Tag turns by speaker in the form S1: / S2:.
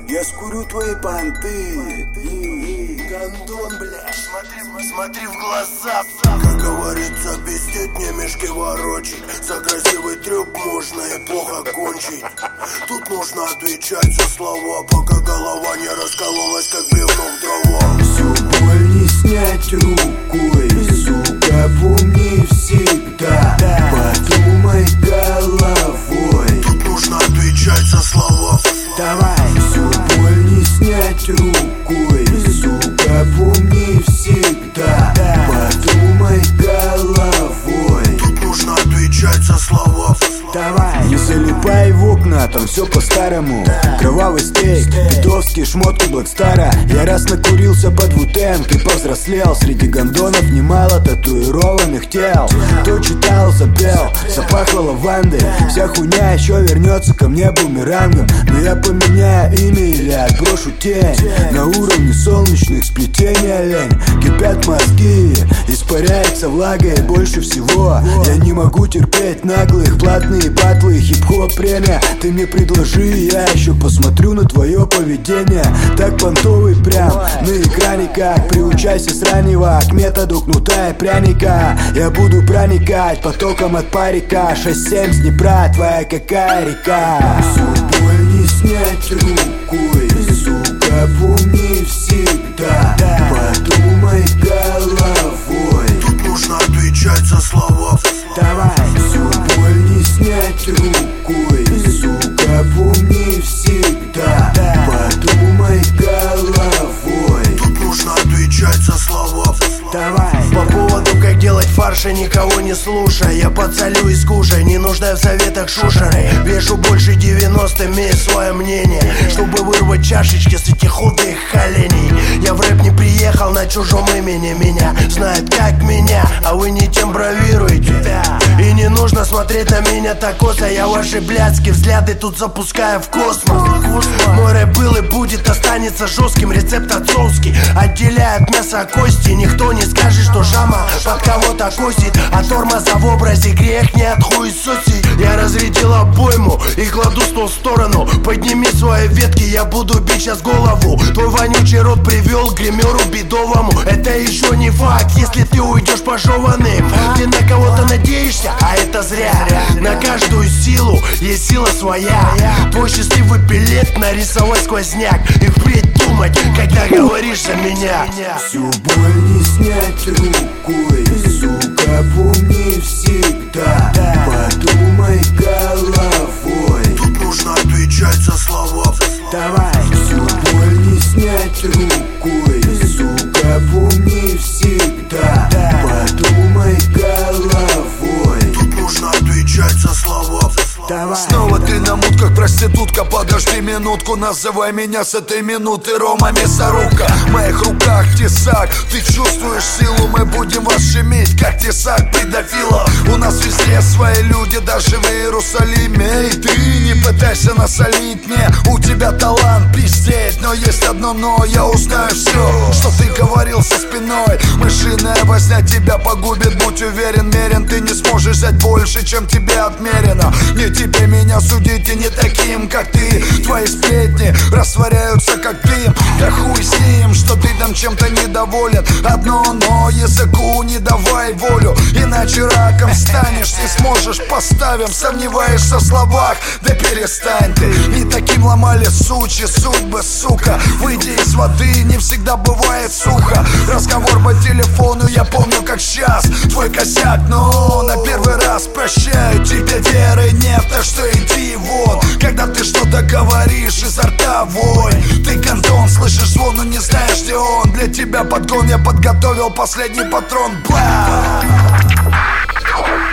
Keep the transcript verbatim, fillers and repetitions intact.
S1: Я скурю твои понты.
S2: Гондон, блядь, смотри, смотри в глаза. Как говорится, без не мешки ворочить. За красивый трюк можно и плохо кончить. Тут нужно отвечать за слова, пока голова не раскололась, как бревно в дрова.
S1: Всю боль не снять рукой, сука, помни всегда. Подумай головой.
S2: Тут нужно отвечать за слова.
S1: Давай. Всю боль не снять рукой, сука, помни всегда. Подумай головой.
S2: Тут нужно отвечать за слова.
S1: Давай. Не залипай в окна, там все по-старому. Кровавый стейк, пидовские шмотки Блэкстара. Я раз накурился под Ву-Тэнг и повзрослел. Среди гондонов немало татуированных тел. Кто читал, запел, запахло лавандой. Вся хуйня еще вернется ко мне бумерангом. Но я поменяю имя или отброшу тень. На уровне солнечных сплетений олень. Кипят мозги, испаряется влага. И больше всего я не могу терпеть наглых. Платные батлы, хип-хоп премия. Ты мне предложи, я еще посмотрю на твое поведение. Так понтовый прям на экране, как приучайся с раннего к методу кнута и пряника. Я буду проникать потоком от парика. шесть семь с Днепра, твоя какая река. Всю боль не снять рукой, сука, помни всегда. Подумай головой.
S2: Тут нужно отвечать за слова.
S1: Давай. Всю боль не снять рукой, сука, помни всегда. Подумай головой.
S2: Тут нужно отвечать за слова.
S1: Давай.
S2: По поводу, как делать фарш, и никого не слушай. Я подсолю и скушай, не нуждаю в советах шушеры. Вешу больше девяносто, имею свое мнение, чтобы вырвать чашечки с этих худых коленей. Я в рэп не приехал на чужом имени. Меня знают как меня, а вы не тем бравируете. И не нужно смотреть на меня так косо. Я ваши блядские взгляды тут запускаю в космос. Мой рэп был и будет, останется жестким. Рецепт отцовский отделяет мясо от кости. Никто не скажет, что жама под кого-то косит. А тормоза в образе грех не от хуесоси. Я разрядил обойму и кладу стол в сторону. Подними свои ветки, я буду бить сейчас голову. Твой вонючий рот привел к гримеру бедовому. Это еще не факт, если ты уйдешь пожеванным. Ты на кого-то надеешься, а это зря. На каждую силу есть сила своя. Твой счастливый билет нарисовать сквозняк. И впредь думать, когда говоришь за меня.
S1: Всю боль не снять рукой, сука, помни всегда. Подумай головой.
S2: Тут нужно отвечать за слова.
S1: Давай. Всю боль не снять рукой, сука, помни всегда. Подумай головой.
S2: Тут нужно отвечать за слова.
S1: Давай.
S3: Снова ты на мутках, проститутка, подожди минутку. Называй меня с этой минуты Рома Мясорубка. В моих руках тесак, ты чувствуешь силу. Мы будем вас шиметь, как тесак педофилов. У нас везде свои люди, даже в Иерусалиме. И ты не пытайся насолить мне. У тебя талант пиздеть, но есть одно но. Я узнаю все, что ты говорил со спиной. Мышиная возня тебя погубит, будь уверен, мерен. Ты не сможешь взять больше, чем тебе отмерено. Не тебе меня судить и не таким, как ты. Твои сплетни растворяются, как дым. Да хуй с ним, что ты там чем-то недоволен. Одно но, языку не давай волю. Иначе раком станешь, не сможешь, поставим. Сомневаешься в словах, да перестань ты. И таким ломали сучьи судьбы, сука. Выйди из воды, не всегда бывает сухо. Разговор по телефону, я помню как сейчас. Твой косяк, но на первый раз прощаю. Тебе веры нет, так что иди вон. Когда ты что-то говоришь, изо рта вонь. Ты гондон, слышишь звон, но не знаешь, где он. Для тебя подгон, я подготовил последний патрон. Бла!